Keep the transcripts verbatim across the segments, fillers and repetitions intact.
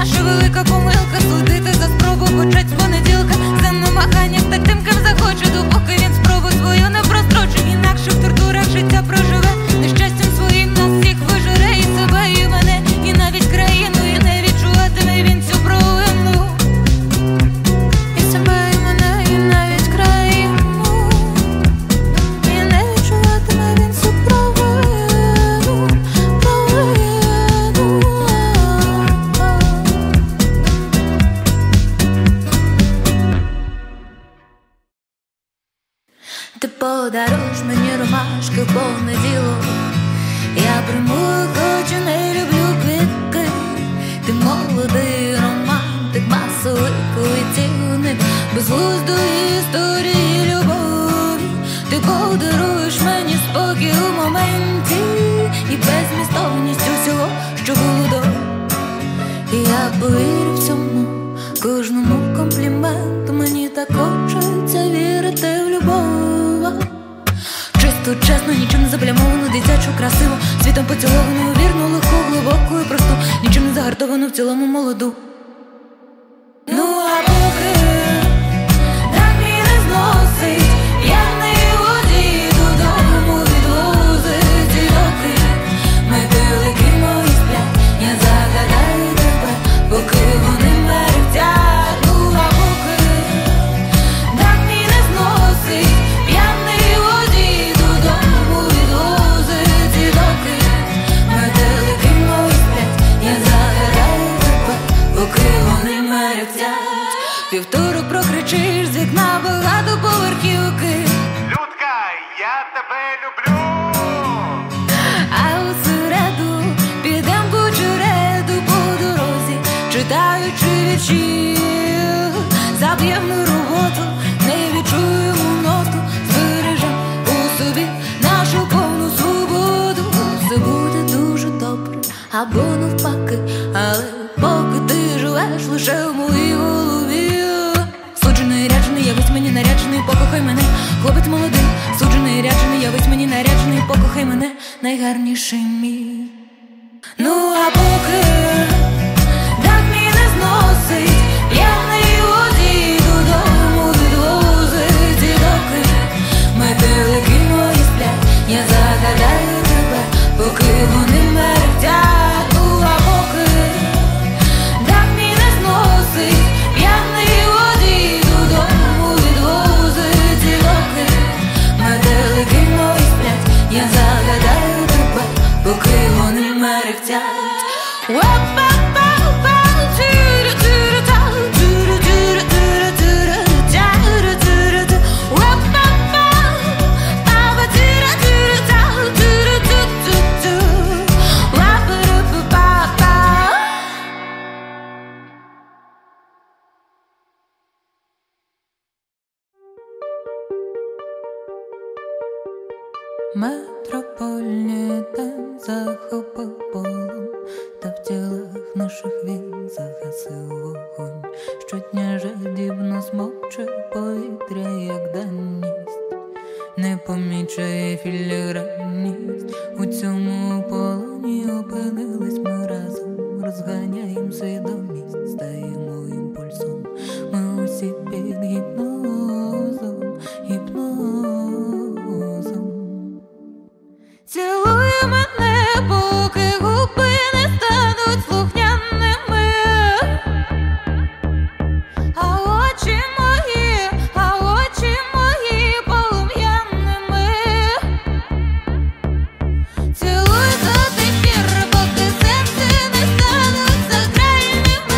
наша велика помилка судити за спробу почать з понеділка. За намаганням так тим, ким захоче, допоки він спробу свою не прострочить. Інакше в тортурах життя проживе, нещастям своїм нас всіх вижере. І себе, і мене, і навіть країну. І не відчуватиме він цю провину. І себе, і мене, і навіть країну. І не відчуватиме він цю провину. Провину. Ти подаруєш мені ромашки в понеділок. Я прийму, хоч і не люблю квітки. Ти молодий романтик, масовий цінник безглуздої історії любові. Ти подаруєш мені спокій у моменті і беззмістовність усього, що було до. І я повірю в цьому кожному компліменту. Мені так хочеться вірити в любов. Чисто, чесно, нічим не заплямовану, дитячу, красиву, світом поціловану, вірну, легку, глибоку і просту, нічим не загартовану, в цілому молоду. Ну а поки так мій не зносить, п'яний водій додому відвозить. І доки метелики мої сплять, я загадаю тебе, поки вони мерехтять. Ну а поки так мій не зносить, п'яний водій додому відвозить. І доки метелики мої сплять, я загадаю тебе, поки вони мерехтять. Півторок прокричиш з вікна багатоповерхівки. Людка, я тебе люблю. А у середу підем кучереду по дорозі, читаючи вірші. Заб'ємо роботу, не відчуємо ноту, збережем у собі нашу повну свободу. Все буде дуже добре, або навпаки, але поки ти живеш лише в моїй голові. Суджений, ряджений, явись мені наряджений, покохай мене, хлопець молодий. Суджений, ряджений, явись мені наряджений, покохай мене, найгарніший мій. Ну а поки так мій не зносить, п'яний водій додому відвозить. І доки метелики мої сплять, я загадаю тебе, поки вони мерехтять. Ну а поки так мій не зносить, п'яний водій додому відвозить. І доки метелики мої сплять, я загадаю тебе, поки вони мерехтять. Метрополітен захопив полон, та в тілах наших він загасив вогонь. Щодня жадібно смокче повітря, як даність, не помічає філігранність. У цьому полоні опинились ми разом, розганяєм свідомість, стаємо імпульсом. Ми усі під гіпнозом, гіпнозом. Цілуй мене, поки губи не стануть слухняними. А очі мої, а очі мої полум'яними. Цілуй до тих пір, поки серце не стануть закрайними.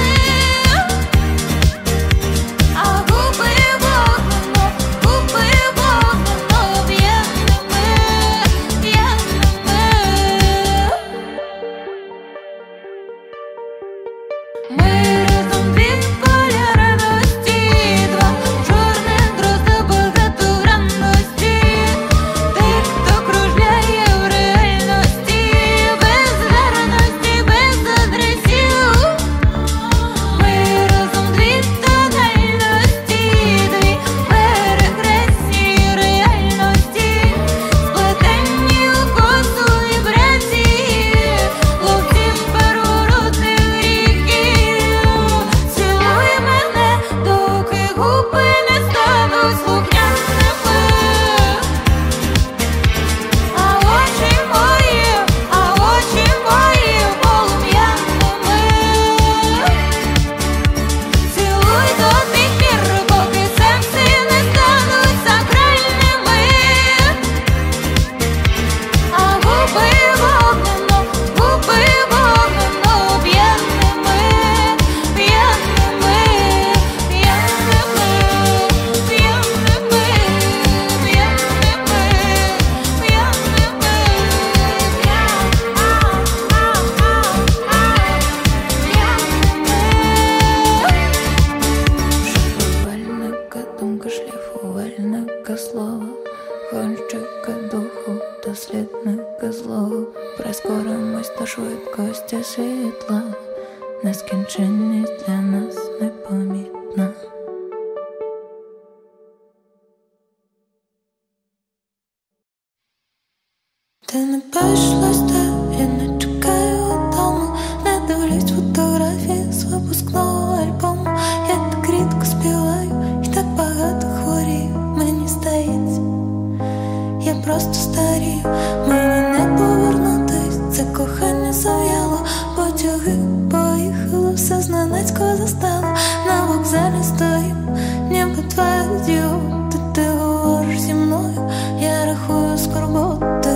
стало, на вокзалі стоїм, ніби твоя ідіоти. Ти говориш зі мною, я рахую скорботи.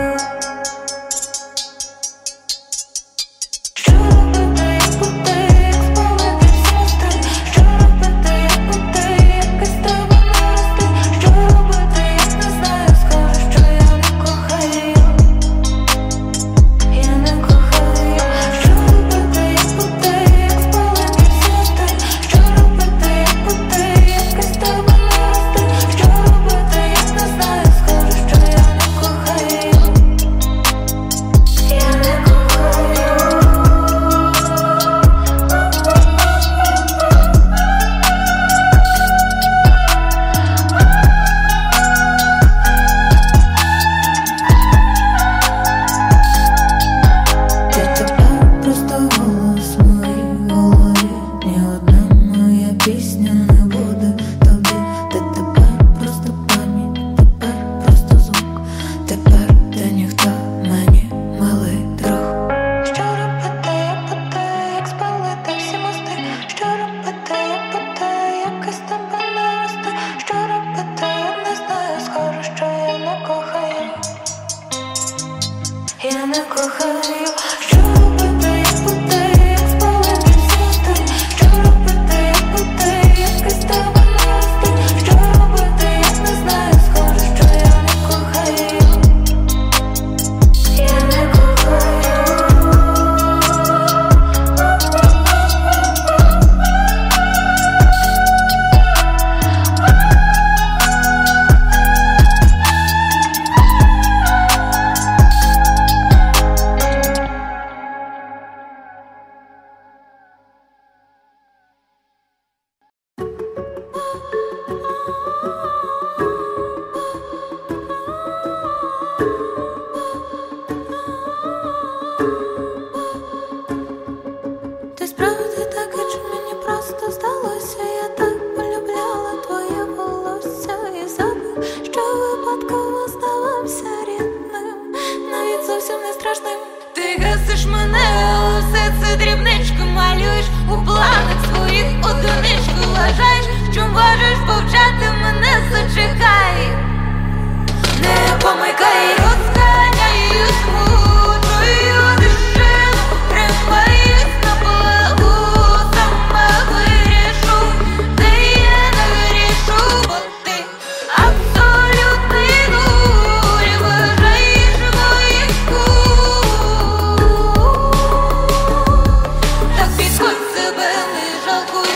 Я не кохаю, що робити, як бути, як спалити всі мости. Що робити, як бути, як із тебе не рости. Що робити, я не знаю, скажу, що я не кохаю. Я не кохаю. Ти справді таке, чи мені просто здалося? Я так полюбляла твоє волосся і забув, що випадково здавався рідним, навіть зовсім не страшним. Ти гасиш мене, усе це дрібничку малюєш у планах своїх одиничку. Вважаєш, що можеш повчати мене, зачекай. Не помикай, розганяю смутою душину, тримаюсь на плаву, сама вирішу, де я не вирішу, бо ти абсолютний нуль, вважаєш моїх кул. Так підходь, себе не жалкуй.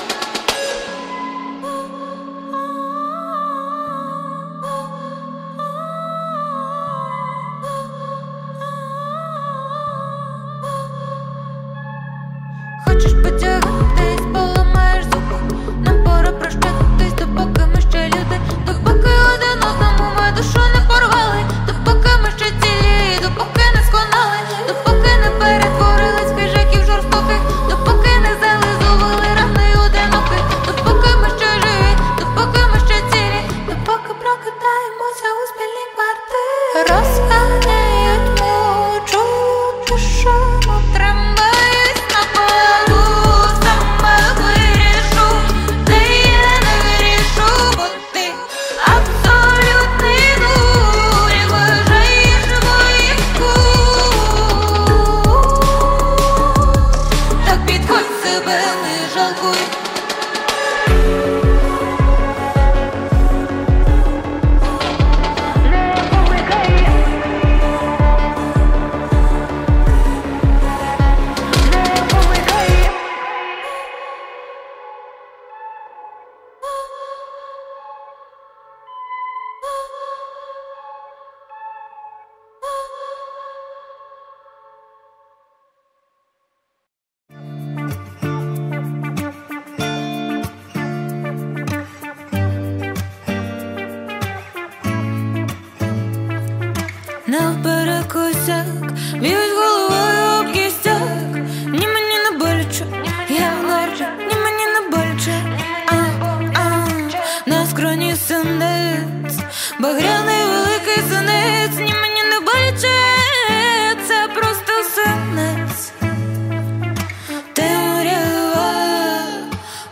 Хочеш потягатись, поламаєш зуби. Нам пора прощатись, допоки ми ще люди. Допоки один одному ми душу не порвали. Допоки ми ще цілі, допоки не сконали. Допоки не перетворились в хижаків жорстоких. Допоки не зализували рани одиноких. Допоки ми ще живі, допоки ми ще цілі. Допоки прокидаємося у спільній квартирі. Розганяють мучу тишину, тримаюсь на плаву, сама вирішу, де я не вирішу, бо ти абсолютний нуль, вважаєш моїх кул. Так підходь, себе не жалкуй.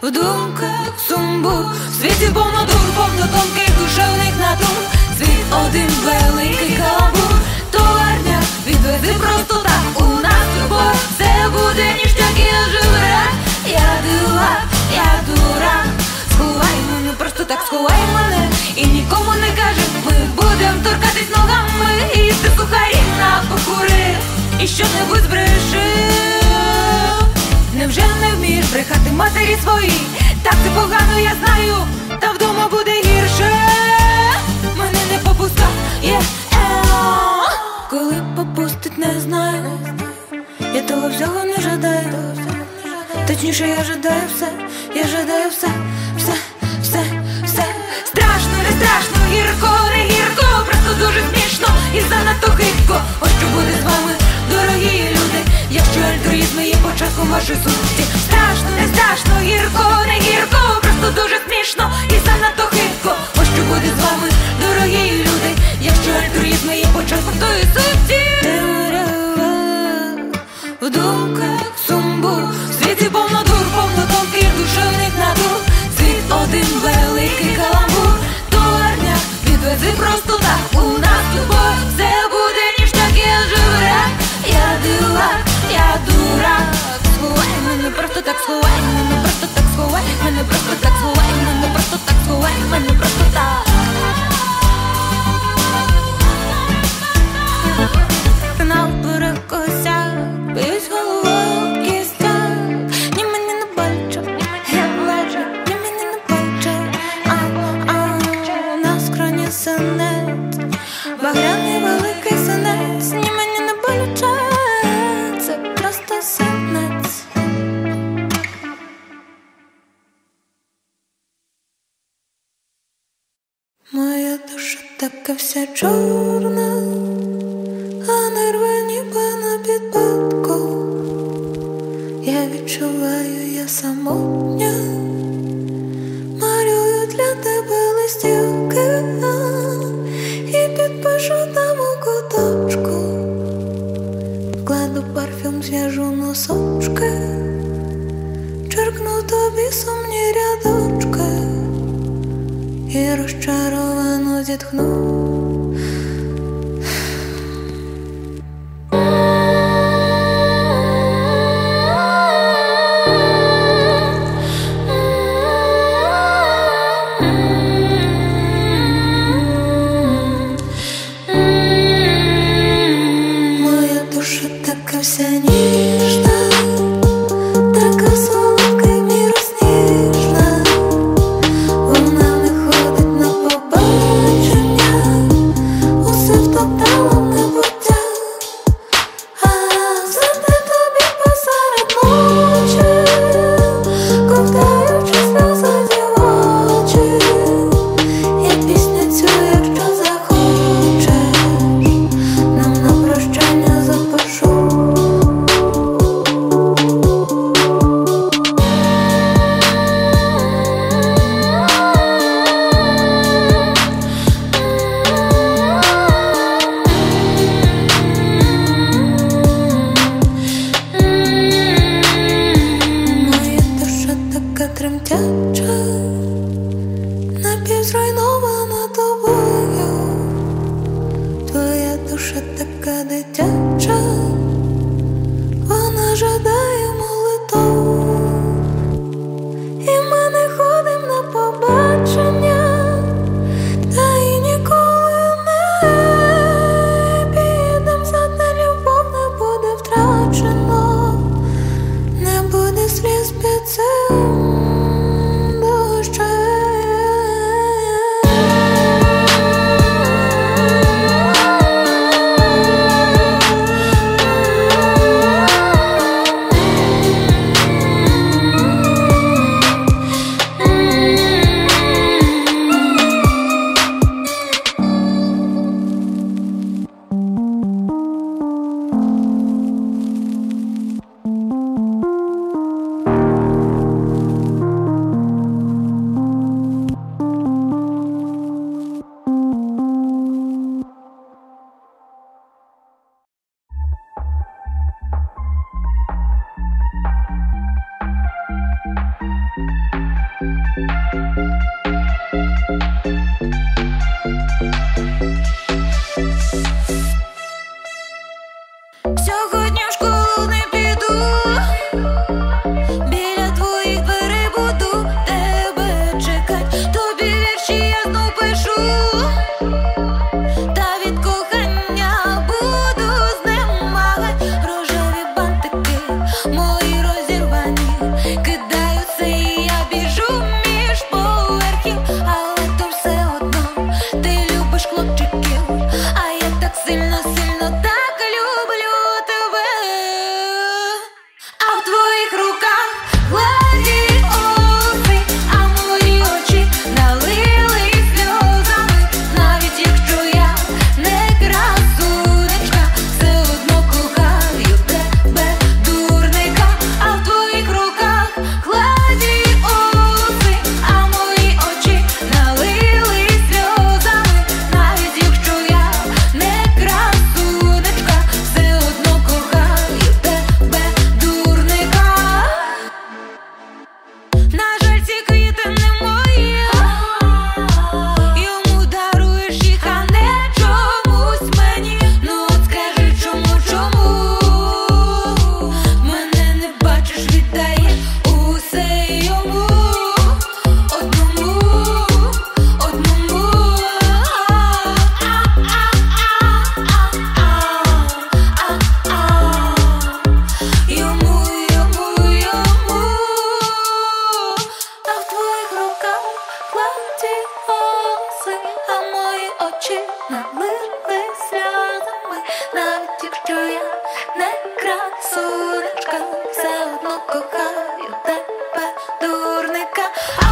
в думках сумбур, в світі повно дур, повно тонких душевних натур. Світ один великий каламбур, товарня, відвези просто так. У нас любов, все буде ніштяк, і я живий рак. Я дурак, я дурак. Сховай мене, просто так сховай мене, і нікому не кажи. Ми будем торкатись ногами, і їсти сухарі на покури, і що-небудь збреши. Невже не вмієш брехати матері своїй? Так це погано, я знаю, та вдома буде гірше. Мене не попускав, є yeah. Коли попустить, не знаю. Я того всього не жадаю. Точніше, я жадаю все, я жадаю все, все, все, все. Страшно, не страшно, гірко, не гірко, просто дуже смішно і занадто хитко. Ось що буде з вами, дорогі люди, якщо альтруїзм є початком вашої сутності. Страшно, не страшно, гірко, не гірко, просто дуже смішно і занадто хитко. Ось що буде з вами, дорогі люди, якщо альтруїзм є початком тої суті. Темрява в думках сумбур, в світі повно дур, повно тонких душевних натур. Світ один великий каламбур, товарня, відвези просто так. У нас любов, все буде ніштяк, я живий рак. Я дурак, я дурак. Сховай мене, просто так сховай мене, просто так сховай мене, просто так сховай мене, просто так сховай мене, просто так. На перекосях, б'юсь головою в кістях. Ні, мені не боляче, я лежу, ні, мені не боляче. А, а, на скроні синець, багряний великий синець. Ні, мені не боляче, це просто синець. Моя душа така вся чорна, а нерви ніби на підпитку. Я відчуваю, я самотня, малюю для тебе листівки і підпишу там у куточку. Вкладу парфюм, зв'яжу носочки, черкну тобі сумні рядочки і розчаровано зітхну. Вся ніжна, така солодка й міросніжна. Вона не ходить на побачення, усе втоптала в небуття. А зате тобі посеред ночі, ковтаючи сльози дівочі, я пісню цю, якщо захочеш, нам на прощання запишу. Тремтяча, напівзруйнована тобою. Твоя душа така дитяча, вона жадає молитву. І ми не ходим на побачення, та й ніколи не підем. Задна любов не буде втрачено, не буде сліз під цим. Сьогодні в школу не піду, біля твоїх дверей буду тебе чекать, тобі вірші я знов пишу, та від кохання буду знемагать. Рожеві бантики мої розірвані, кидаються і я біжу між поверхів, але то все одно ти любиш хлопчиків, а я так сильно, сильно так люблю тебе. А в твоїх руках гладіолуси, а мої очі налились сльозами. Навіть якщо я не красунечка, все одно кохаю тебе, дурника. А в твоїх руках гладіолуси, а мої очі налились сльозами. Навіть якщо я не красунечка, все одно кохаю тебе, дурника. На жаль, ці квіти не мої, йому даруєш їх, а не чомусь мені. Ну от скажи, чому, чому мене не бачиш, віддає усе йому, одному, одному. Йому, йому, йому. А в твоїх руках гладіолуси, а мої очі налились сльозами. Навіть якщо я не красунечка, все одно кохаю тебе, дурника.